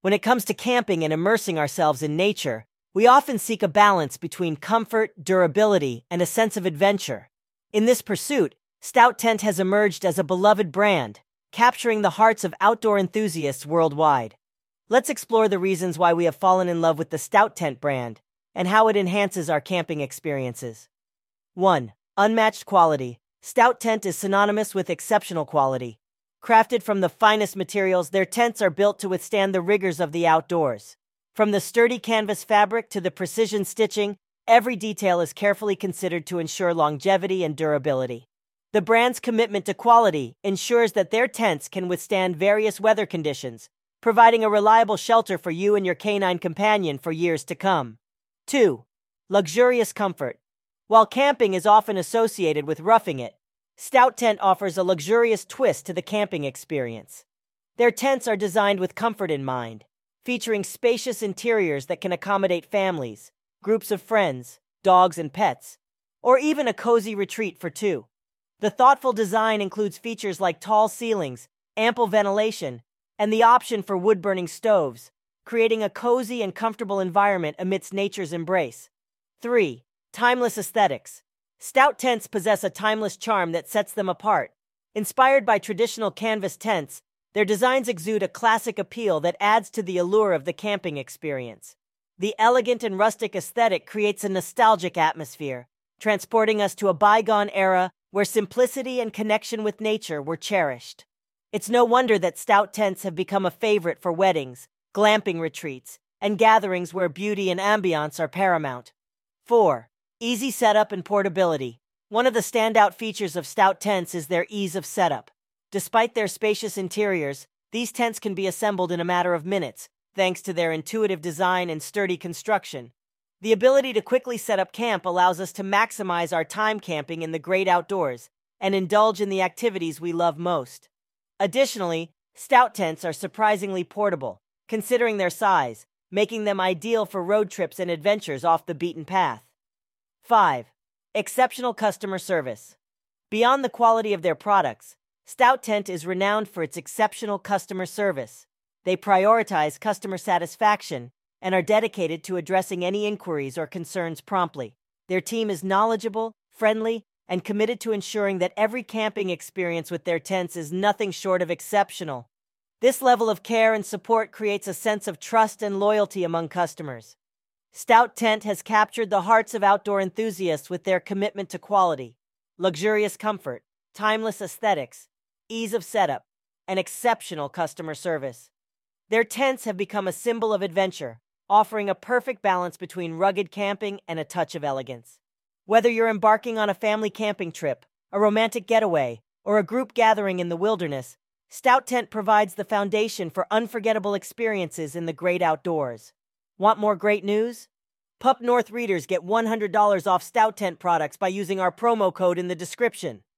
When it comes to camping and immersing ourselves in nature, we often seek a balance between comfort, durability, and a sense of adventure. In this pursuit, Stout Tent has emerged as a beloved brand, capturing the hearts of outdoor enthusiasts worldwide. Let's explore the reasons why we have fallen in love with the Stout Tent brand and how it enhances our camping experiences. 1. Unmatched quality. Stout Tent is synonymous with exceptional quality. Crafted from the finest materials, their tents are built to withstand the rigors of the outdoors. From the sturdy canvas fabric to the precision stitching, every detail is carefully considered to ensure longevity and durability. The brand's commitment to quality ensures that their tents can withstand various weather conditions, providing a reliable shelter for you and your canine companion for years to come. 2. Luxurious comfort. While camping is often associated with roughing it, Stout Tent offers a luxurious twist to the camping experience. Their tents are designed with comfort in mind, featuring spacious interiors that can accommodate families, groups of friends, dogs and pets, or even a cozy retreat for two. The thoughtful design includes features like tall ceilings, ample ventilation, and the option for wood-burning stoves, creating a cozy and comfortable environment amidst nature's embrace. 3. Timeless aesthetics. Stout tents possess a timeless charm that sets them apart. Inspired by traditional canvas tents, their designs exude a classic appeal that adds to the allure of the camping experience. The elegant and rustic aesthetic creates a nostalgic atmosphere, transporting us to a bygone era where simplicity and connection with nature were cherished. It's no wonder that Stout tents have become a favorite for weddings, glamping retreats, and gatherings where beauty and ambiance are paramount. 4. Easy setup and portability. One of the standout features of Stout tents is their ease of setup. Despite their spacious interiors, these tents can be assembled in a matter of minutes, thanks to their intuitive design and sturdy construction. The ability to quickly set up camp allows us to maximize our time camping in the great outdoors and indulge in the activities we love most. Additionally, Stout tents are surprisingly portable, considering their size, making them ideal for road trips and adventures off the beaten path. 5. Exceptional customer service. Beyond the quality of their products, Stout Tent is renowned for its exceptional customer service. They prioritize customer satisfaction and are dedicated to addressing any inquiries or concerns promptly. Their team is knowledgeable, friendly, and committed to ensuring that every camping experience with their tents is nothing short of exceptional. This level of care and support creates a sense of trust and loyalty among customers. Stout Tent has captured the hearts of outdoor enthusiasts with their commitment to quality, luxurious comfort, timeless aesthetics, ease of setup, and exceptional customer service. Their tents have become a symbol of adventure, offering a perfect balance between rugged camping and a touch of elegance. Whether you're embarking on a family camping trip, a romantic getaway, or a group gathering in the wilderness, Stout Tent provides the foundation for unforgettable experiences in the great outdoors. Want more great news? Pup North readers get $100 off Stout Tent products by using our promo code in the description.